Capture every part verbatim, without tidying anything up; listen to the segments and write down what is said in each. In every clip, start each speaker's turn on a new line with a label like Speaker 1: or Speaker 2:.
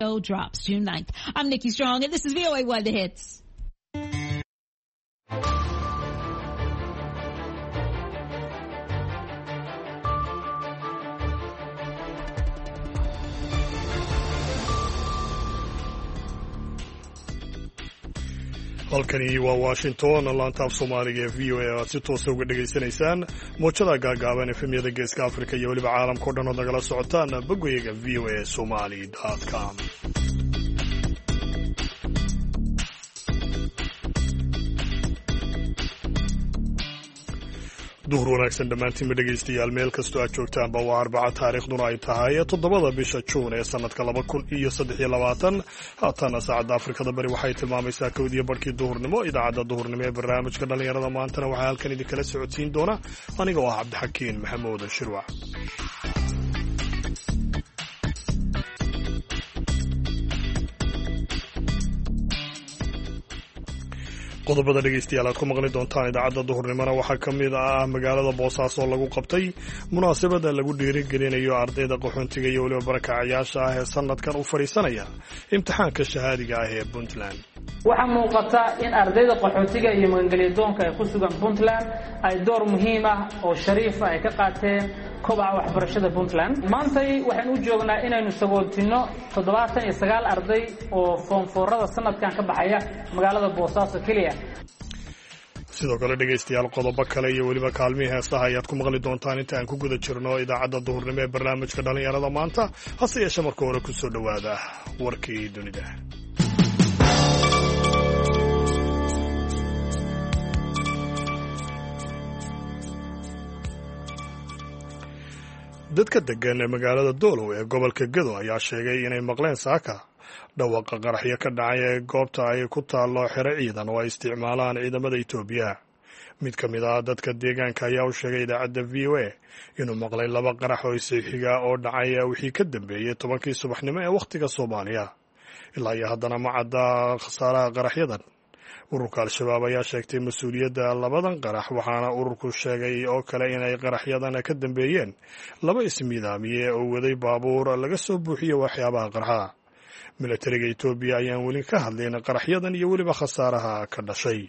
Speaker 1: Drops June ninth. I'm Nikki Strong, and this is V O A One The Hits.
Speaker 2: halkani waa Washington laanta af Soomaaliga ee V O A aad si toos ah uga dhageysanaysaan moojada gaagaaban efemyada Geeska Afrika iyo waliba caalamka oo dhan oo nagala socotaan boggayaga v o a somali dot com. duhur wanaagsan dhammaantiin dhegaystayaal meel kastoo aad joogtaanba waa arbaca taariikhduna ay tahay toddobada bisha juun ee sanadka laba kun iyo saddex iyo labaatan haatana saacadda afrikada bari waxay tilmaamaysaa kowdiyo barhkii duhurnimo idaacadda duhurnimo ee barnaamijka dhallinyarada maantana waxaa halkan idinkala socodsiin doona aniga oo ah cabdixakiin maxamuud shirwac. qodobada dhegaystayaal aad ku maqli doontaan idaacadda duhurnimona waxaa ka mid ah magaalada boosaaso oo lagu qabtay munaasabada lagu dhiirigelinayo ardayda qaxoontiga iyo weliba barakacayaasha ah ee sanadkan u fadhiisanaya imtixaanka shahaadiga ah ee Puntland.
Speaker 3: waxaa muuqata in ardayda qaxoontiga iyo magangelyadoonka ay ku sugan Puntland ay door muhiim ah oo shariif ah ay ka qaateen kobaca waxbarashada Puntland. maantay waxaan u joognaa inaynu sagootino toddobaatan iyo sagaal arday oo foom foorada sanadkan ka baxaya magaalada boosaaso kaliya.
Speaker 2: sidoo kale dhegaystayaal qodobo kale iyo weliba kaalmihii heesaha ayaad ku maqli doontaan inta aan ku guda jirno idaacadda duhurnimo ee barnaamijka dhallinyarada maanta hase yeeshee marka hore ku soo dhowaada warkii dunida. dadka degan ee magaalada doolow ee gobolka Gedo ayaa sheegay inay maqleen saaka dhawaaqa qaraxyo ka dhacay ee goobta ay ku taallo xero ciidan oo ay isticmaalaan ciidamada Itoobiya. mid ka mid ah dadka deegaanka ayaa u sheegay idaacadda V O A inuu maqlay laba qarax oo isxiga oo dhacay wixii ka dambeeyay tobankii subaxnimo ee wakhtiga Soomaaliya. ilaa iyo haddana ma cadda khasaaraha qaraxyadan. ururka al-shabaab ayaa sheegtay mas-uuliyadda labadan qarax waxaana ururku sheegay oo kale inay qaraxyadan ka dambeeyeen laba ismiidaamiye oo waday baabuur laga soo buuxiyey waxyaabaha qarxa. milatariga Itoobiya ayaan weli ka hadlayn qaraxyadan iyo weliba khasaaraha ka dhashay.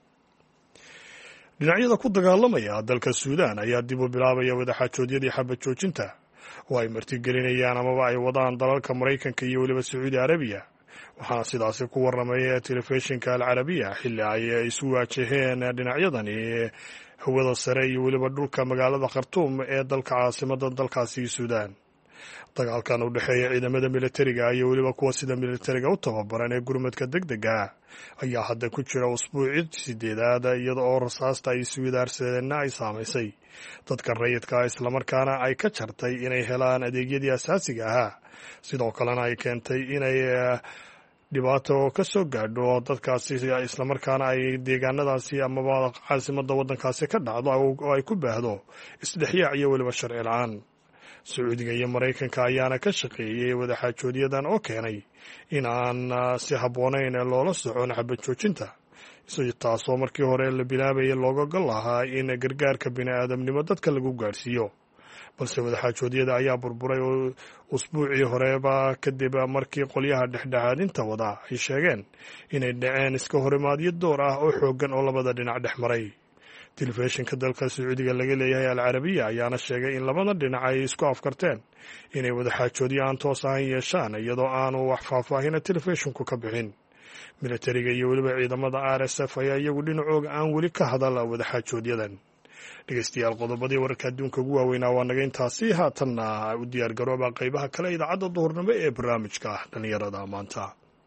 Speaker 2: dhinacyada ku dagaalamaya dalka Suudaan ayaa dib u bilaabaya wadaxaajoodyadii xabad joojinta oo ay martigelinayaan amaba ay wadaan dalalka Maraykanka iyo weliba Sacuudi Arabiya. waxaana sidaasi ku warramay telefishinka Al-Carabiya xilli ay isu waajaheen dhinacyadani hawada sare iyo weliba dhulka magaalada Khartoum ee dalka caasimadda dalkaasi Suudaan. dagaalkan u dhexeeya ciidamada militariga iyo weliba kuwa sida militariga u tababaran ee gurmadka degdega ayaa hadda ku jira usbuucii sideedaad iyada oo rasaasta ay iswidaarsadeenna ay saamaysay dadka rayidka islamarkaana ay ka jartay inay helaan adeegyadii asaasiga ahaa sidoo kalena ay keentay inay dhibaato ka soo gaadho dadkaasi islamarkaana ay deegaanadaasi amaba caasimadda waddankaasi ka dhacdo oo ay ku baahdo isdhexyaac iyo weliba sharci la-aan. Sacuudiga iyo Maraykanka ayaana ka shaqeeyey wadaxaajoodyadan oo keenay in aan si habboonayn loola socon xabad joojinta taasoo markii hore la bilaabayay looga gol lahaa in gargaarka bini'aadamnimo dadka lagu gaadhsiiyo balse wadaxaajoodyada ayaa burburay oo usbuucii horeba kadib markii qolyaha dhexdhexaadinta wada ay sheegeen inay dhaceen iska horimaadyo door ah oo xooggan oo labada dhinac dhex maray. telefishinka dalka Sacuudiga laga leeyahay Al-Carabiya ayaana sheegay in labada dhinac ay isku afkarteen inay wadaxaajoodyo aan toos ahayn yeeshaan iyadoo aanu wax faahfaahina telefishinku ka bixin. militariga iyo weliba ciidamada R S F ayaa iyagu dhinacooga aan weli ka hadal wadaxaajoodyadan. dhegaystayaal qodobadii wararka adduunka ugu waaweynaa waa naga intaasi haatanna u diyaar garooba qaybaha kale idaacadda duhurnimo ee barnaamijka dhallinyarada maanta.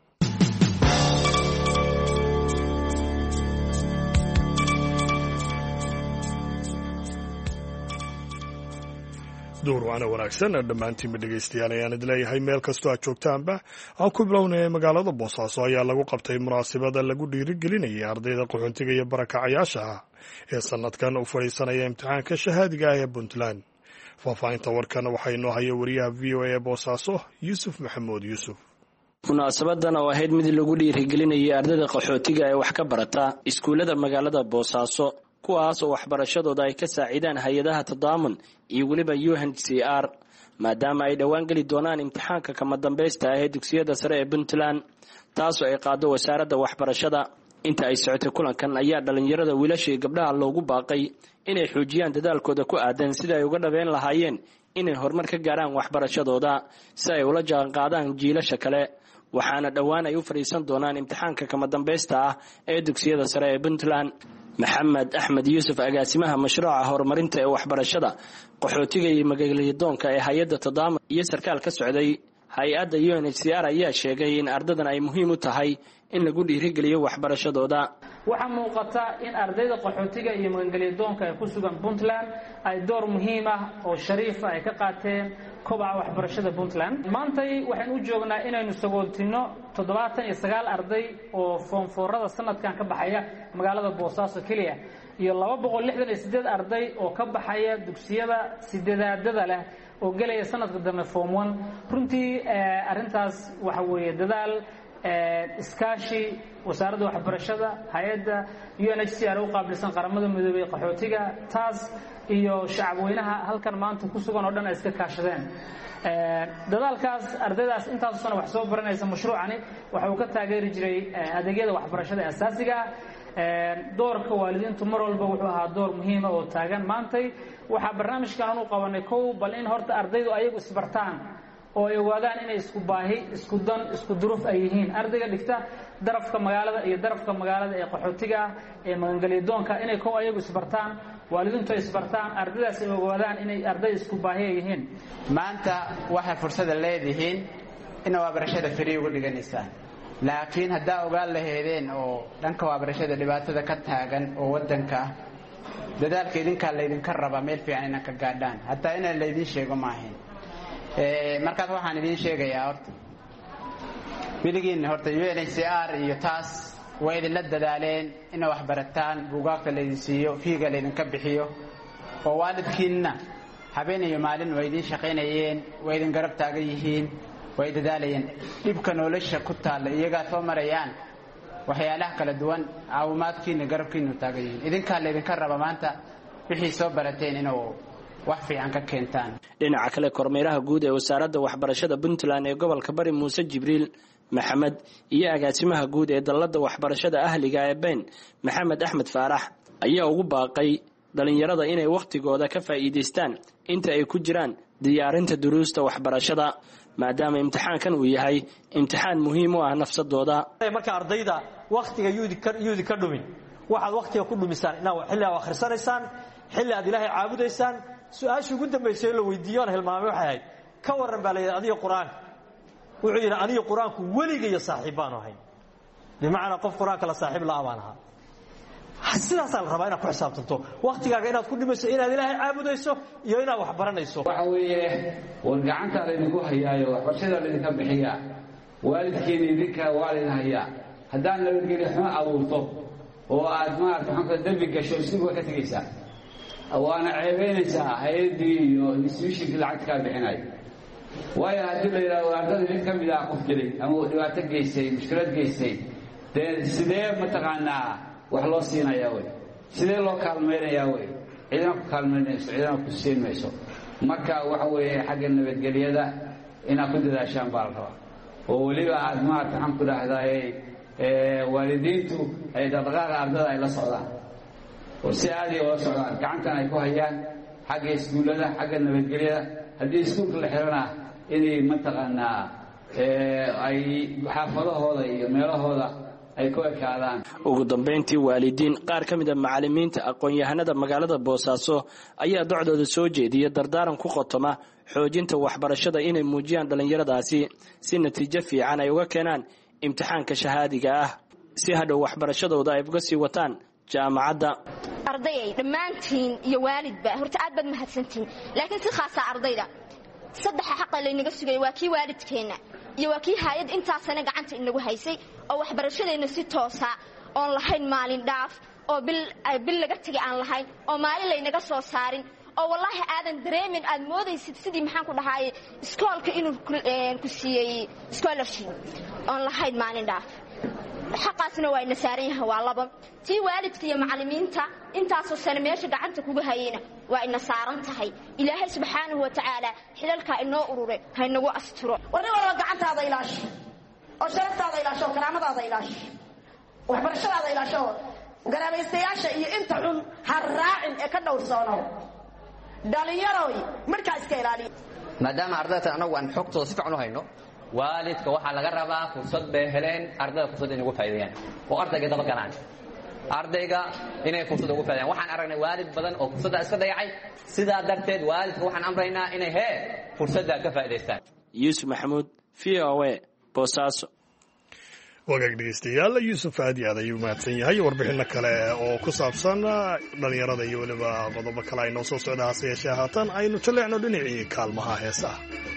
Speaker 2: duur waana wanaagsan dhammaantiinba dhegaystayaal ayaan idin leeyahay meel kastoo aad joogtaanba aan ku bilownay magaalada boosaaso ayaa lagu qabtay munaasabada lagu dhiirigelinayay ardayda qaxoontiga iyo barakacayaasha ah ee sanadkan u fadhiisanaya imtixaanka shahaadiga ah ee Puntland. faahfaahinta warkan waxaa inoo haya wariyaha V O A ee boosaaso Yuusuf Maxamuud Yuusuf.
Speaker 4: munaasabadan oo ahayd mid lagu dhiirigelinayay ardayda qaxootiga ee wax ka barata iskuulada magaalada boosaaso kuwaas oo waxbarashadooda ay ka saacidaan hay-adaha tadaamun iyo weliba U N H C R maadaama ay dhowaan geli doonaan imtixaanka kama dambaysta ah ee dugsiyada sare ee puntland taasoo ay qaado wasaaradda waxbarashada. inta ay socotay kulankan ayaa dhalinyarada wiilasha iyo gabdhaha loogu baaqay inay xoojiyaan dadaalkooda ku aadan sida ay uga dhabeyn lahaayeen inay horumar ka gaaraan waxbarashadooda si ay ula jaan qaadaan jiilasha kale, waxaana dhowaan ay u fadhiisan doonaan imtixaanka kama dambaysta ah ee dugsiyada sare ee puntland. maxamed axmed yuusuf, agaasimaha mashruuca horumarinta ee waxbarashada qaxootiga iyo magaalyadoonka ee hay-adda tadaama iyo sarkaal ka socday hay-adda u n h c r ayaa sheegay in ardadan ay muhiim u tahay in lagu dhiirigeliyo waxbarashadooda.
Speaker 3: waxaa muuqata in ardayda qaxootiga iyo magangelyadoonka ee ku sugan puntland ay door muhiim ah oo shariifa ay ka qaateen kobaca waxbarashada puntland. maantay waxaynu u joognaa inaynu sagooltino toddobaatan iyo sagaal arday oo foomfoorada sanadkan ka baxaya magaalada boosaaso keliya iyo laba boqol lixdan iyo sideed arday oo ka baxaya dugsiyada sideedaadada leh oo gelaya sanadka dambe form one. runtii arrintaas waxa weeye dadaal iskaashi wasaaradda waxbarashada, hay-adda u n h c r u qaabilsan qaramada midoobay qaxootiga, taas iyo shacabweynaha halkan maanta ku sugan oo dhan ay iska kaashadeen. dadaalkaas ardaydaas intaas sano wax soo baranaysa mashruucani waxa uu ka taageeri jiray adeegyada waxbarashada asaasiga ah. doorka waalidiintu mar walba wuxuu ahaa door muhiima oo taagan. maantay waxaa barnaamijkan u qabanay kow bal in horta ardaydu ayagu isbartaan oo ay ogaadaan inay isku baahi, isku dan, isku duruuf ay yihiin. ardayga dhigta darafka magaalada iyo darafka magaalada ee qaxootiga ah ee magangelyadoonka inay kow ayagu isbartaan, waalidiintu ay isbartaan, ardaydaas ay ogaadaan inay arday isku baahi ay yihiin.
Speaker 5: maanta waxay fursada leedihiin in waxbarashada free uga dhiganaysaan, laakiin haddaa ogaan laheedeen oo dhanka waxbarashada dhibaatada ka taagan oo wadanka ah, dadaalka idinkaa laydinka rabaa meel fiican inaad ka gaadhaan, hataa inaan laydin sheego maahayn. markaas waxaan idiin sheegayaa horta weligiin horta u n h c r iyo taas way idinla dadaaleen inay waxbarataan, buugaagta laydin siiyo, fiiga laydinka bixiyo, oo waalidkiinna habeen iyo maalin way idiin shaqaynayeen, way idin garab taagan yihiin, way dadaalayeen. dhibka nolosha ku taalla iyagaa soo marayaan waxyaalaha kala duwan, caawimaadkiina garabkiinu taagan yihiin. idinkaa laydinka raba maanta wixii soo barateen inuu wax fiican ka keentaan.
Speaker 4: dhinaca kale, kormeeraha guud ee wasaaradda waxbarashada puntland ee gobolka bari muuse jibriil maxamed iyo agaasimaha guud ee dallada waxbarashada ahliga ee ben maxamed axmed faarax ayaa ugu baaqay dhalinyarada inay wakhtigooda ka faa'iidaystaan inta ay ku jiraan diyaarinta duruusta waxbarashada, maadaama imtixaankan uu yahay imtixaan muhiim u ah nafsadooda.
Speaker 6: marka ardayda wakhtiga yuudi ka dhumin, waxaad wakhtiga ku dhumisaan inaad xilli aad akhrisanaysaan, xilli aad ilaahay caabudaysaan. su-aashii ugu dambaysay la weydiiyoon hilmaamay waxay ahayd ka warran baa layidhi adiga qur-aanka. wuxuu yidhi aniga qur-aanku weligaiyo saaxiib baanu ahayn, bimacnaa qof qur-aanka la saaxiib la abaan ahaa. sidaasaa la rabaa inaad ku xisaabtanto wakhtigaaga inaad ku dhimayso, inaad ilaahay caabudayso iyo inaad wax baranayso.
Speaker 7: waxa weeye war gacantaa laydinku hayaayo waxbarashadaa laydinka bixiyaa, waalidkeena idinka waa laydin hayaa. haddaan nabadgelyo xumo abuurto oo aad maarata maxaanka dembi gasho isnigu waa ka tegaysaa, waana ceebeynaysaa hay-addii iyo institutionkii lacagta kaa bixinay. waayo haddii la yidhahdo ardada mid ka mid ah qof jiray ama uu dhibaato geystay, mushkilad geystay, dee sidee mataqaanaa wax loo siinayaa wey, sidee loo kaalmaynayaa wey. ciidana ku kaalmaynayso, ciidana ku siin mayso. marka waxa weeye xagga nabadgelyada inaad ku dadaashaan baa la rabaa, oo weliba aad maarata waxaan ku dhahdaay waalidiintu ay dhaqdhaqaaqa ardada ay la socdaan oo si aadi oola socdaan, gacantan ay ku hayaan xagga iskuullada, xagga nabadgelyada. haddii iskuulka la xirana inay mataqaanaa ay xaafadahooda iyo meelahooda ay ku ekaadaan.
Speaker 4: ugu dambayntii, waalidiin qaar ka mid a macallimiinta aqoon-yahanada magaalada boosaaso ayaa docdooda soo jeediya dardaaran ku qotoma xoojinta waxbarashada inay muujiyaan dhallinyaradaasi si natiijo fiican ay uga keenaan imtixaanka shahaadiga ah, si hadhow waxbarashadooda ay uga sii wataan jaamacadda.
Speaker 8: ardayay dhammaantiin iyo waalidba horta aad baad mahadsantiin, laakiin si khaasa ardayda saddexa xaqa laynaga sugay waa kii waalidkeenna iyo waa kii hay'ad intaasana gacanta inagu haysay oo waxbarashadeena si toosa oon lahayn maalin dhaaf oo bil bil laga tagay aan lahayn oo maalin laynaga soo saarin oo wallahi aadan dareemin aad moodaysid sidii maxaan ku dhahaay iskoolka inuu ku siiyay scholarship oon lahayn maalin dhaaf. xaqaasna waa ina saaran yahay waa laba tii waalidka iyo macallimiinta intaasoo sano meesha gacanta kuga hayayna waa ina saaran tahay ilaahay subxaanahu wa tacaala xilalkaa inoo urure ha inagu asturo
Speaker 9: warni walba gacantaada ilaasho oo sharaftaada ilaasho oo karaamadaada ilaasho waxbarashadaada ilaasho garaabaystayaasha iyo inta xun ha raacin ee ka dhowrsoonow dhalinyaroy markaa iska ilaaliya
Speaker 10: maadaama ardayda anagu aan xogtooda si fiican u hayno waalidka waxaa laga rabaa fursad bay heleen ardayda fursad inay ugu faa'iideeyaan oo ardayga daba galaan ardayga inay fursad ugu faa'iideeyaan waxaan aragnay waalid badan oo fursadda iska dayacay sidaa darteed waalidka waxaan amraynaa inay hee fursadda ka faa'iideystaan
Speaker 4: yuusuf maxamuud v o a boosaaso
Speaker 2: wagaag dhegeystayaal yuusuf aad iyo aad ayuu mahadsan yahay warbixinno kale oo ku saabsan dhallinyarada iyo weliba qodobo kale ay noo soo socda hase yeeshee haatan aynu jaleecno dhinacii kaalmaha heesaha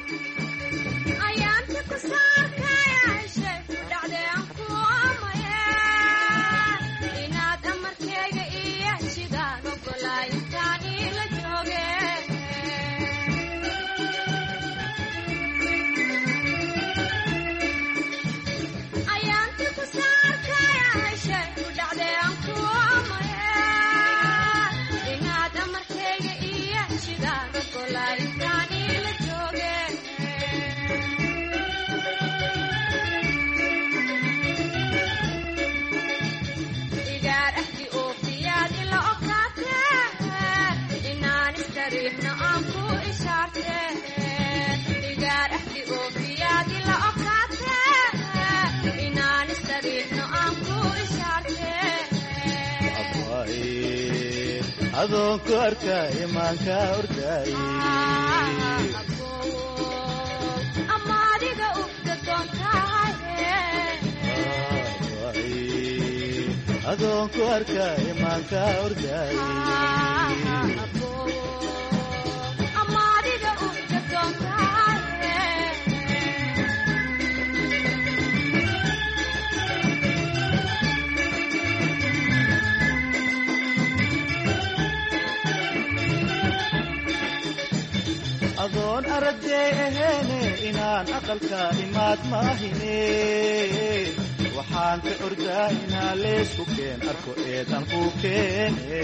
Speaker 11: adoonku arkay imaanka orday amaadiga ufta doontahay adoonku arkay imaanka orday amaadiga ufta doontahay adoon aragday aheene inaan aqalka imaad maahine waxaan ka ordaa inaan leysku keen arko eedan ku keene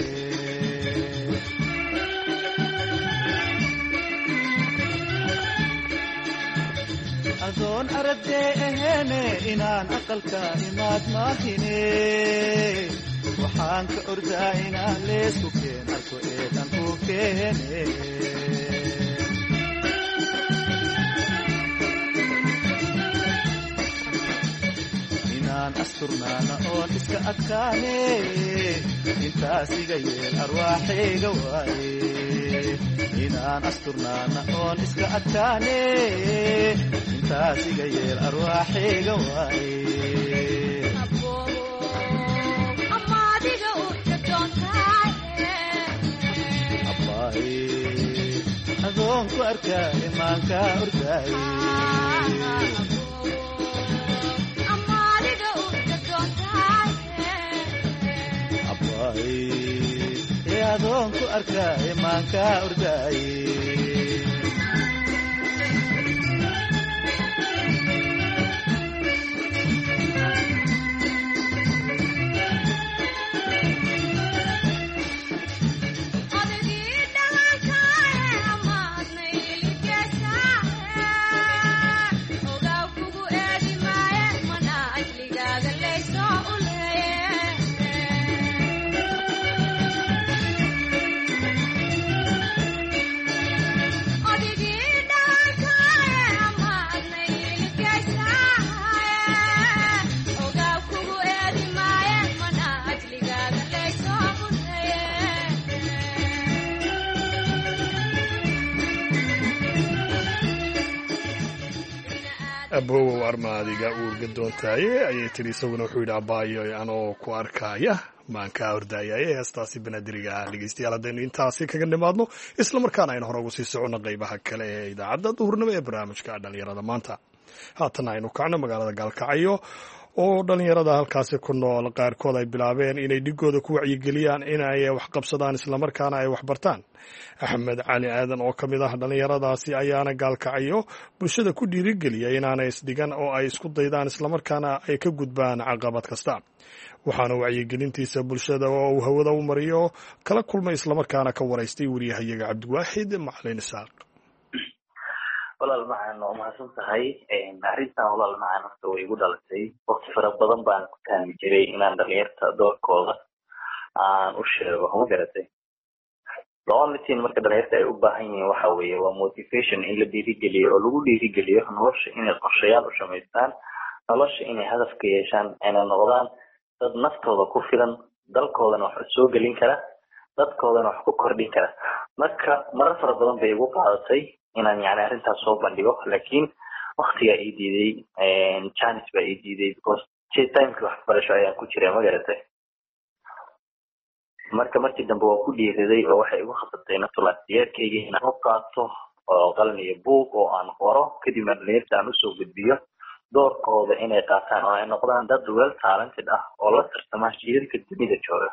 Speaker 11: adoon aragday aheene inaan aqalka imaad maahine waxaan ka ordaa inaan leysku keen arko eedan ku keene asturnaana oon iska adkaane intaas iga yeel arwaaxayga waaye inaan asturnaana oon iska adkaane intaas iga yeel arwaaxayga waaye abbaaye adoonku arkaa imaanka ordaaye ee adoonku arkaa imaanka ordaaye abowow armaadiga uurga doontaaye ayay tiri isaguna wuxuu yidhi abbaayo anoo ku arkaya maankaa ordaayaye heestaasi banaadiriga ah dhegeystayaal haddaynu intaasi kaga nimaadno islamarkaana aynu hore ugu sii soconno qaybaha kale ee idaacadda duhurnimo ee barnaamijka dhallinyarada maanta haatan aynu kacno magaalada gaalkacyo
Speaker 2: oo dhalinyarada halkaasi ku nool qaarkood ay bilaabeen inay dhigooda ku wacyigeliyaan in ay wax qabsadaan islamarkaana ay wax bartaan. Axmed cali aadan oo ka mid ah dhalinyaradaasi ayaana gaalkacayo bulshada ku dhiirigeliya inaanay isdhigan oo ay isku daydaan islamarkaana ay ka gudbaan caqabad kasta. waxaana wacyigelintiisa bulshada oo uu hawada u mariyo kala kulmay islamarkaana ka waraystay wariyahayaga cabdiwaaxid macalin isaaq.
Speaker 12: walaal macaan oo mahadsan tahay arrintan walaal macaan horta way igu dhalatay waqti fara badan baan ku taami jiray inaan dhalinyarta doorkooda aan u sheego ma garatay loonitiin marka dhalinyarta ay u baahan yihiin waxa weeye waa motivation in la dhiirigeliyo oo lagu dhiirigeliyo nolosha inay qorshayaal u samaystaan nolosha inay hadaf ka yeeshaan inay noqdaan dad naftooda ku filan dalkoodana wax soo gelin kara dadkoodana wax ku kordhin kara. marka marar fara badan bay igu qaadatay inaan yani arrintaas soo bandhigo laakiin waqtiga ii diiday chance baa ii diiday because timekii waxbarasho ayaan ku jiray ma garatay. marka markii dambe waa ku dhiiriday oo waxay igu khasabtay natulaasiyeedkayga inaan u qaato oo qalin iyo buug oo aan qoro kadibna dhalinyarta aan usoo gudbiyo doorkooda inay qaataan oo ay noqdaan dad well talented ah oo la tartama jiilka dunida jooga.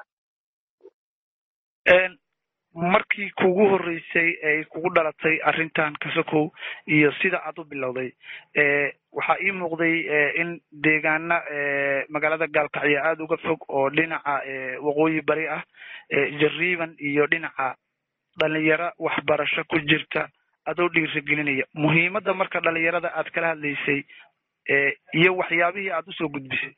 Speaker 13: markii kugu horeysay ay kugu dhalatay arrintan kasakow iyo sida aad u bilowday ee waxa ii muuqday in deegaana magaalada Gaalkacyo aad uga fog oo dhinaca waqooyi bari ah jariiban iyo dhinaca dhalinyaro waxbarasho ku jirta adoo dhiirigelinaya muhiimadda marka dhalinyarada aad kala hadlaysay ee iyo waxyaabihii aad u soo gudbisay.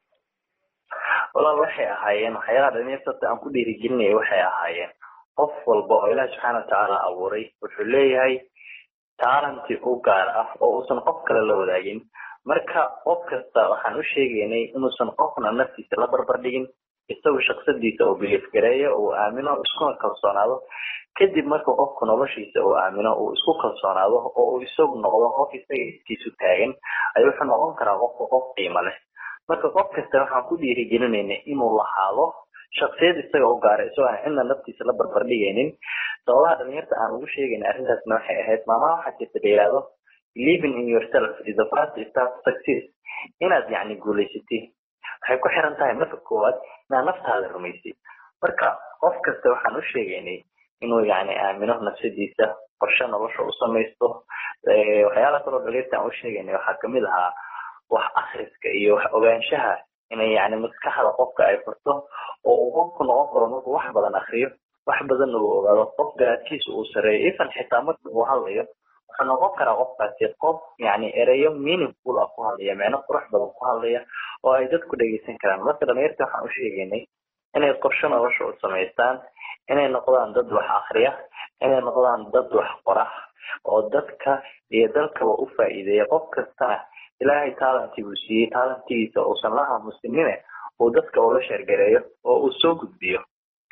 Speaker 12: walaal waxay ahaayeen waxyaalaha dhalinyarta aan ku dhiirigelinayay waxay ahaayeen qof walba oo Ilaahay subxaanahu wa ta'aala abuuray wuxuu leeyahay talent u gaar ah oo uusan qof kale la wadaagin. marka qof kasta waxaan u sheegaynay inuusan qofna naftiisa la barbar dhigin isagu shakhsadiisa oo belief gareeyo oo aamino isku kalsoonaado kadib marka qofku noloshiisa oo aamino oo isku kalsoonaado oo uu isagu noqdo qof isaga iskiisu taagan ayuu wuxuu noqon karaa qof qof qiimo leh. marka qof kasta waxaan ku dhiirigelinaynay inuu lahaado shakhsiyad isaga u gaar ah isoo aan cidna naftiisa la barbar dhigaynin. sababaha dhalinyarta aan ugu sheegaynay arrintaasna waxay ahayd maamaha waxaa jirta dheeraado believing in yourself is the first step to success. inaad yacni guulaysatid waxay ku xiran tahay marka koowaad inaad naftaada rumaysid. marka qof kasta waxaan u sheegaynay inuu yacni aamino nafsadiisa qorshe nolosha u samaysto. waxyaalaha kaloo dhalinyarta aan u sheegaynay waxaa kamid ahaa wax akhriska iyo wax ogaanshaha inay yacni maskaxda qofka ay furto oo uu qofku noqon karo markuu wax badan akhriyo wax badan uu ogaado qof garaadkiisa uu sareeyo ifan xitaa marka uu hadlayo wuxuu noqon karaa qofkaasi qof yacni ereyo meaningful ah ku hadlaya micno qurux badan ku hadlaya oo ay dadku dhegeysan karaan. marka dhalinyarta waxaan u sheegaynay inay qorshe nolosha u samaystaan inay noqdaan dad wax akhriya inay noqdaan dad wax qora oo dadka iyo dalkaba u faa'iideeya. qof kastana ilaahay talantigu siiyey talantigiisa uusan la aamusinine uu dadka ula sheergareeyo oo uu soo gudbiyo.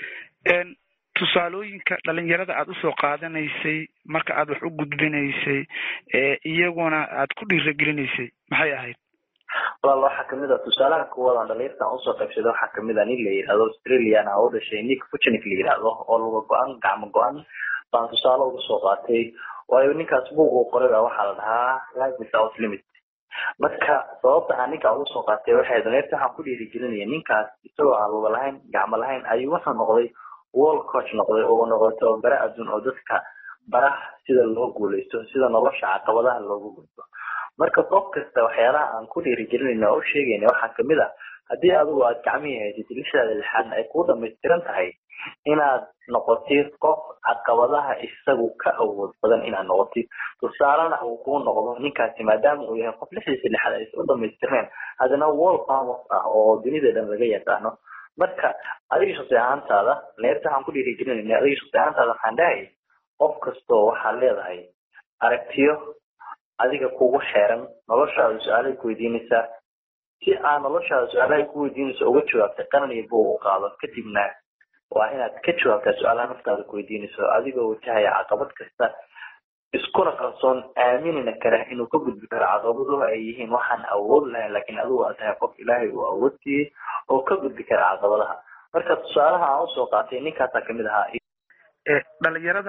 Speaker 13: tusaalooyinka dhalinyarada aad usoo qaadanaysay marka aad wax u gudbinaysay iyaguna aad ku dhiirigelinaysay maxay ahayd?
Speaker 12: walaal waxaa kamid ah tusaalaha kuwadan dhalinyartan usoo qaybsaday waxaa kamid ah nin la yidhahdo Australian ah oo dhashay Nick Vujicic la yidhahdo oo luga go-an gacmo go-an baan tusaale uga soo qaatay waayo ninkaas buug uu qoray baa waxaa la dhahaa Life Without Limits. marka sababta aan ninka ugu soo qaatay waxay dhalinyarta waxaan ku dhiirigelinaya ninkaas isagoo aan luga lahayn gacmo lahayn ayuu wuxuu noqday world coach noqday oo noqoto bara adduun oo dadka baraha sida loo guuleysto sida nolosha caqabadaha loogu gudbo. marka qof kasta waxyaalaha aan ku dhiirigelinayna oo sheegayna waxaa kamid ah haddii adigu aad gacmihii haysatid lixdaada lixaadna ay kuu dhamaystiran tahay inaad noqotid qof caqabadaha isagu ka awood badan inaad noqotid. tusaalena uu kuu noqdo ninkaasi maadaama uu yahay qof lixdiisa lixaad ay u dhamaystirneen haddana world famous ah oo dunida dhan laga yaqaano. marka adiga shakhsi ahaantaada leerta waxaan ku dhiirigelinayna adiga shakhsi ahaantaada waxaan dhahay qof kastoo waxaad leedahay aragtiyo adiga kugu xeeran noloshaada su-aalahay ku weydiinaysaa si aan noloshaada su-aalahay ku weydiinayso uga jawaabtay qaran iyo buug u qaado kadibna waa inaad ka jawaabtaa su-aalaha naftaada ku weydiinayso adigoo wajahaya caqabad kasta iskuna kalsoon aaminina kara inuu ka gudbi karo caqabaduhu ay yihiin waxaan awood lahayn laakiin adigu aad tahay qof ilaahay uu awood siiyey oo ka gudbi kara caqabadaha. marka tusaalaha aan usoo qaatay ninkaasaa kamid ahaa.
Speaker 13: dhalinyarada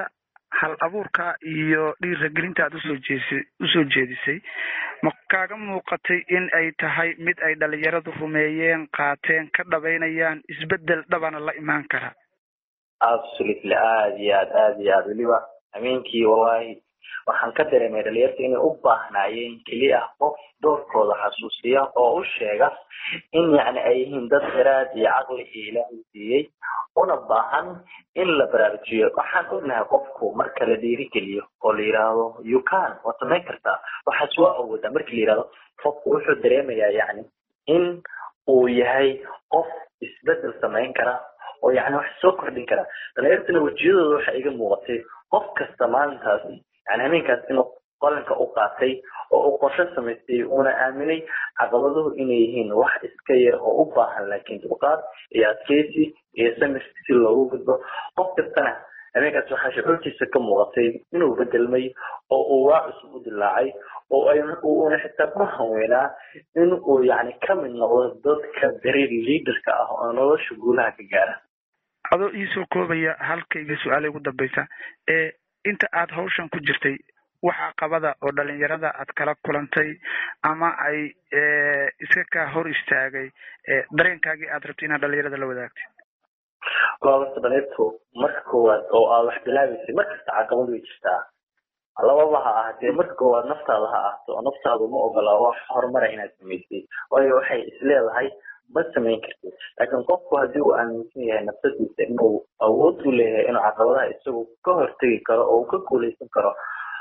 Speaker 13: hal abuurka iyo dhiirigelinta aad usoo jeedisay usoo jeedisay ma kaaga muuqatay in ay tahay mid ay dhalinyaradu rumeeyeen qaateen ka dhabaynayaan isbedel dhabana la imaan kara?
Speaker 12: absolutely aad iyo aad aad iyo aad weliba habeenkii wallahi waxaan ka dareemay dhalinyarta inay u baahnaayeen keliya qof doorkooda xasuusiya oo u sheega in yacni ay yihiin dad garaad iyo caqli iyo ilaahay siiyey una baahan in la baraarujiyo. waxaan ognahay qofku marka la dhiirigeliyo oo la yidhaahdo you can waad samayn kartaa waxaad waa awoodaa marka la yidhahdo qofku wuxuu dareemayaa yacni in uu yahay qof isbedel samayn kara oo yacni wax soo kordhin kara. dhalinyartana wejiyadooda waxa iga muuqatay qof kasta maalintaas yani habeenkaas inuu qalinka u qaatay oo uu qorshe samaystay uuna aaminay caqabaduhu inay yihiin wax iska yar oo u baahan laakiin dulqaad iyo adkeysi iyo samir si loogu gudbo. qof kastana habeenkaas waxaa shucuurtiisa ka muuqatay inuu bedelmay oo uu waa cusub u dilaacay oo ay uuna xitaa ku hanweynaa in uu yacni ka mid noqdo dadka dareer liidarka ah oo nolosha guulaha ka gaara.
Speaker 13: adoo iisoo koobaya halkayga su-aala ugu dambeysa ee inta aad hawshan ku jirtay waxa qabada oo dhalinyarada aad kala kulantay ama ay iska ka hor istaagay dareenkaagii aad rabtay inaad dhalinyarada la wadaagtay?
Speaker 12: walaalaha dhalinyartu marka koowaad oo aad wax bilaabaysay markasta caqabad way jirtaa. lababa ha ahaatee marka koowaad naftaada ha ahaato oo naftaadu ma ogola wax horumara inaad samaysay waayo waxay isleedahay ma samayn kartid. laakiin qofku haddii uu aaminsan yahay nafsadiisa inuu awood u leeyahay inuu caqabadaha isagu ka hortegi karo oo uu ka guuleysan karo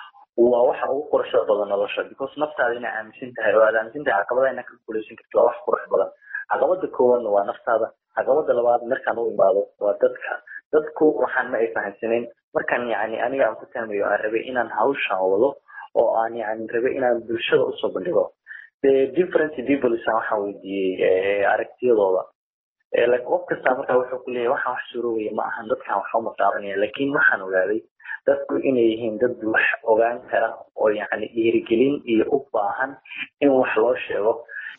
Speaker 12: waa waxa ugu quruxda badan nolosha because naftaada inaa aaminsan tahay oo aad aaminsan tahay caqabadaha inaa ka guuleysan kartid waa wax qurux badan. caqabada koowaadna waa naftaada. caqabada labaad markaan u imaado waa dadka. dadku waxaan ma ay fahamsanayn markaan yacni aniga aan ku taamayo aan rabay inaan hawshaan wado oo aan yacni rabay inaan bulshada usoo bandhigo the different people waxaan weydiiyey aragtiyadooda. laakiin qof kasta markaa wuxuu ku leeyahay waxaan wax surowaya ma ahan dadkaan wax uma taabanaya laakiin waxaan ogaaday dadku inay yihiin dad wax ogaan kara oo yacni dhiirigelin iyo u baahan in wax loo sheego.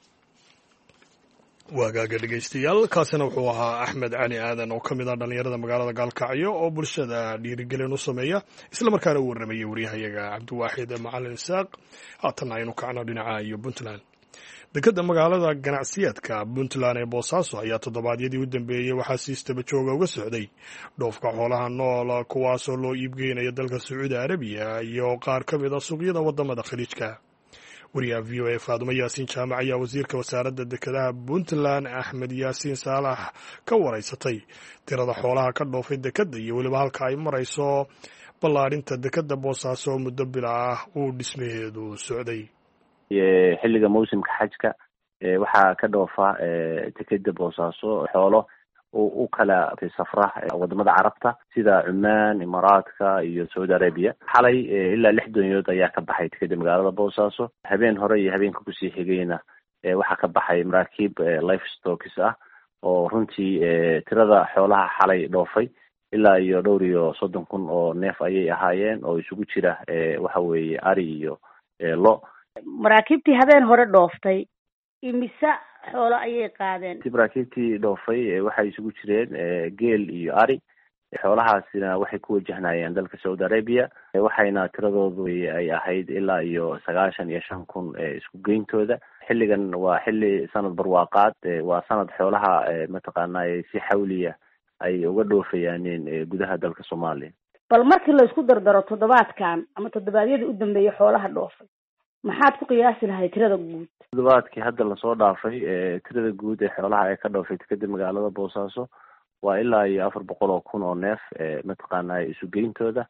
Speaker 2: waagaaga dhegaystayaal kaasina wuxuu ahaa axmed cali aadan oo ka mid ah dhalinyarada magaalada gaalkacyo oo bulshada dhiirigelin u sameeya islamarkaana u warramayay waryahayaga cabdiwaaxid macalin isaaq. haatanna aynu kacno dhinaca iyo puntland. dekeda magaalada ganacsiyeedka puntland ee boosaaso ayaa toddobaadyadii u dambeeyey waxaa si istaba jooga uga socday dhoofka xoolaha nool kuwaasoo loo iibgeynaya dalka sacuudi arabiya iyo qaar ka mid a suuqyada wadamada khaliijka. wariyaha v o a faadumo yaasiin jaamac ayaa wasiirka wasaaradda dekedaha puntland axmed yaasiin saalax ka waraysatay tirada xoolaha ka dhoofay dekeda iyo weliba halka ay marayso ballaarinta dekeda boosaaso oo muddo bila ah uu dhismaheedu socday.
Speaker 14: xilliga mawsimka xajka waxaa ka dhoofa dekeda boosaaso xoolo u kala safra wadamada carabta sida cumaan, imaaraadka iyo saudi arabia. xalay ilaa lix doonyood ayaa ka baxay dekeda magaalada boosaaso. habeen hore iyo habeenka kusii xigayna waxaa ka baxay maraakiib life stocks ah oo runtii tirada xoolaha xalay dhoofay ilaa iyo dhowr iyo soddon kun oo neef ayay ahaayeen oo isugu jira waxa weeye ari iyo lo.
Speaker 15: maraakiibtii habeen hore dhooftay imise xoolo ayay qaadeen?
Speaker 14: maraakiibtii dhoofay waxay isugu jireen geel iyo ari. xoolahaasina waxay ku wajahnayeen dalka saudi arabia waxayna tiradoodu ay ahayd ilaa iyo sagaashan iyo shan kun isku geyntooda. xilligan waa xilli sanad barwaaqaad waa sanad xoolaha mataqaanay si xawliya ay uga dhoofayaaneen gudaha dalka soomaaliya.
Speaker 15: bal markii la isku dardaro toddobaadkan ama toddobaadyadii u dambeeyay xoolaha dhoofay maxaad ku qiyaasi lahayd tirada guud?
Speaker 14: toddobaadkii hadda lasoo dhaafay tirada guud ee xoolaha ee ka dhoofay dekeda magaalada boosaaso waa ilaa iyo afar boqol oo kun oo neef mataqaanaa isugeyntooda.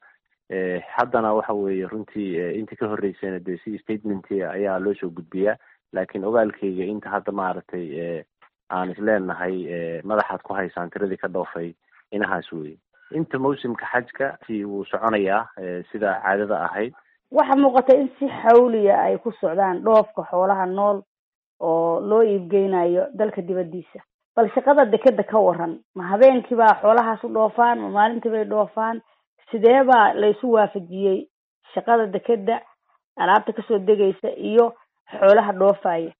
Speaker 14: haddana waxa weeye runtii intii ka horreysayna dee si statement ayaa loo soo gudbiyaa laakiin ogaalkayga inta hadda maaragtay aan isleenahay madaxaad ku haysaan tiradii ka dhoofay inahaas weye. inta mawsimka xajka si wuu soconayaa sida caadada ahayd.
Speaker 15: waxaa muuqata in si xawliya ay ku socdaan dhoofka xoolaha nool oo loo iibgeynayo dalka dibadiisa. bal shaqada dekeda ka waran, ma habeenkii baa xoolahaas u dhoofaan, ma maalintii bay dhoofaan? sidee baa laysu waafajiyey shaqada dekeda, alaabta kasoo degaysa iyo xoolaha dhoofaya?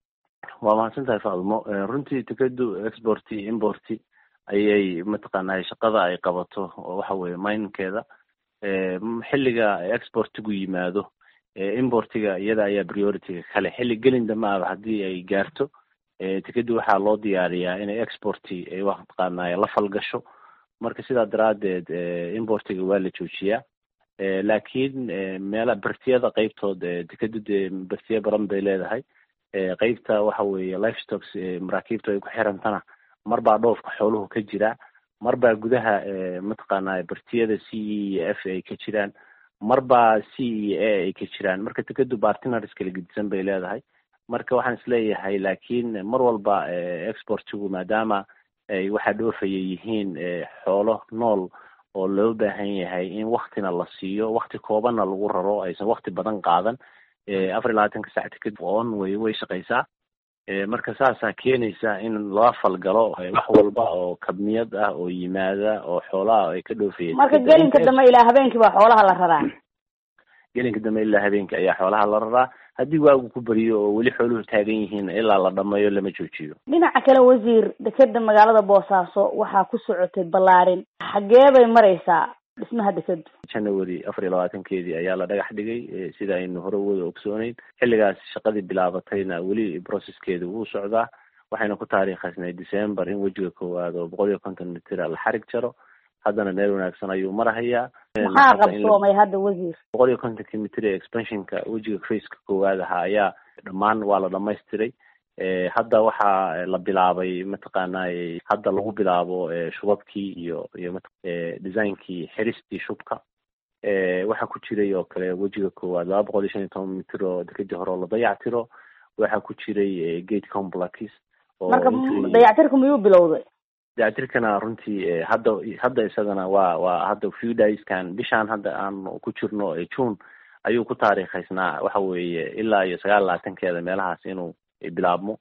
Speaker 14: waa mahadsan tahay faadumo. runtii dekedu export import ayay mataqaanaa shaqada ay qabato oo waxa weeye minekeeda xilliga exportigu yimaado importiga iyada ayaa priorityga kale xilli gelin damaaba haddii ay gaarto tikadu waxaa loo diyaariyaa inay exporti ay wax taqaanaa la falgasho marka sidaa daraadeed importiga waa la joojiyaa laakiin meela bertiyada qaybtood tikadu dee bertiya badan bay leedahay qaybta waxa weeye livestocks maraakiibta ay ku xirantana mar baa dhoofka xooluhu ka jira mar baa gudaha mataqaanaa bertiyada c e iyo f ay ka jiraan mar baa c e a ay ka jiraan marka tikadu partners kala gedisan bay leedahay marka waxaan isleeyahay laakiin mar walba exportigu maadaama ay waxaa dhoofaya yihiin xoolo nool oo loo baahan yahay in waktina la siiyo wakti koobanna lagu raro aysan wakti badan qaadan afar iyo labaatanka saac tikad on way way shaqaysaa marka saasaa keenaysa in loo falgalo wax walba oo kabniyad ah oo yimaada oo xoolaha ay ka dhoofayeen
Speaker 15: marka gelinka dambe ilaa habeenkii baa xoolaha la raraa
Speaker 14: gelinka dambe ilaa habeenkii ayaa xoolaha la raraa haddii waagu ku beriyo oo weli xooluhu taagan yihiin ilaa la dhamayo lama joojiyo
Speaker 15: dhinaca kale wasiir dekeda magaalada boosaaso waxaa ku socotay ballaarin xagee bay maraysaa dhismaha dekadu january afar iyo labaatankeedii ayaa la dhagax dhigay sida aynu hore wada ogsooneyn xilligaas shaqadii bilaabatayna weli processkeeda wuu socdaa waxayna ku taariikhaysnay december in wejiga koowaad oo boqol iyo konton mitira la xarig jaro haddana meel wanaagsan ayuu marahayaa maxaa qabsoomay hadda wasiir
Speaker 14: boqol iyo kontonki mitir ee expansionka wejiga faceka koowaad ahaa ayaa dhammaan waa la dhamaystiray hadda waxaa la bilaabay mataqaanaa hadda lagu bilaabo shubabkii iyo iyo designkii xiristii shubka waxaa ku jiray oo kale wejiga koowaad laba boqol iyo shan iyo toban mitir oo dekadii hore oo la dayactiro waxaa ku jiray gate complex
Speaker 15: marka dayactirku miyuu bilowday
Speaker 14: dayactirkana runtii hadda hadda isagana waa waa hadda few dayskan bishaan hadda aan ku jirno june ayuu ku taariikhaysnaa waxa weeye ilaa iyo sagaal labaatankeeda meelahaas inuu bilaabmo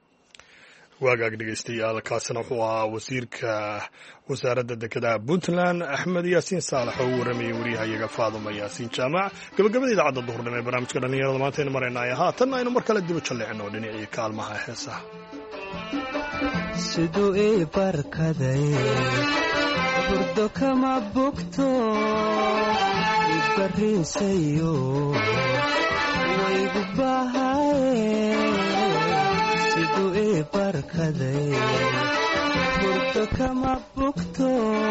Speaker 2: waagaag dhegeystayaal kaasina wuxuu ahaa wasiirka wasaaradda dekedaha puntland axmed yaasiin saalax oo u waramayay wariyahayaga faaduma yaasiin jaamac gabagabada idaacadda duhurnimo ee barnaamijka dhallinyarada maanta aynu maraynay haatan aynu mar kale diba jalleecino dhinacii kaalmaha heesaha
Speaker 16: siduu ii barkaday burdo kama bogto ibariinsayo waygu bahaye siduu ii barkaday burdo kama bogto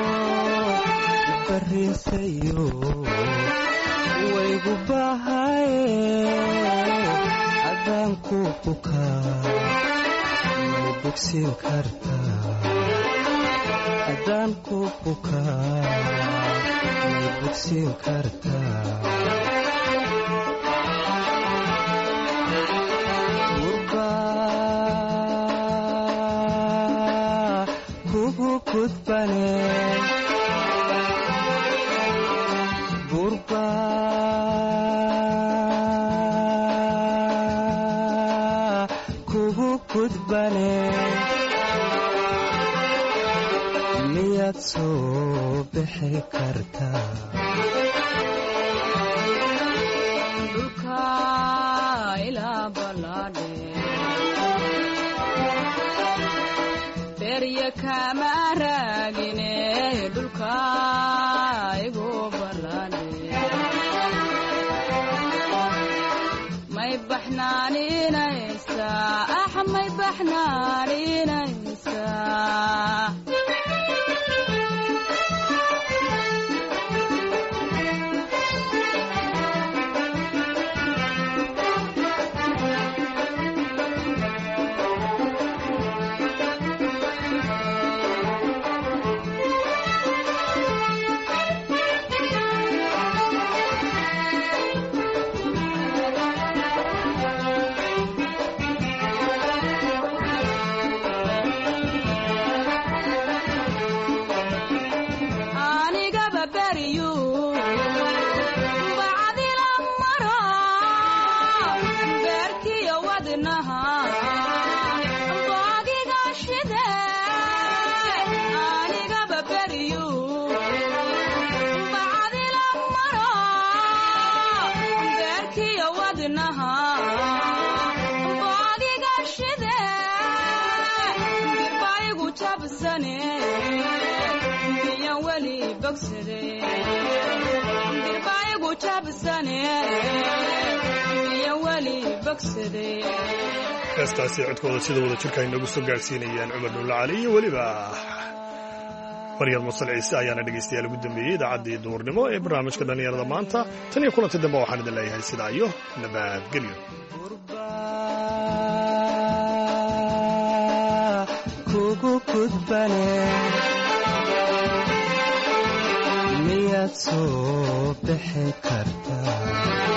Speaker 16: ibariinsayo waygu bahaye adaan ku bukaa bogsin kartaa haddaan ku bukaa may bogsin kartaa gurbaa kugu gudbane gurbaa kugu gudbane miyaad soo bixi kartaa
Speaker 17: dhulka ilaa ballaadhe berya kama raagine dhulka igu ballaadhe may baxnaaninaysaa ah may baxnaaninaysaa biyan weli bogsade
Speaker 2: heestaasi codkooda sida wada jirka ay nagu soo gaarsiinayaan cumar dhuulle cali iyo weliba maryad musal ciise ayaana dhegaystayaal ugu dambeeyey idaacaddii duhurnimo ee barnaamijka dhallinyarada maanta tan iyo kulanti dambe waxaan idin leeyahay sidaa iyo nabadgelyo
Speaker 16: kugu gudbane miyaad soo bixi kartaa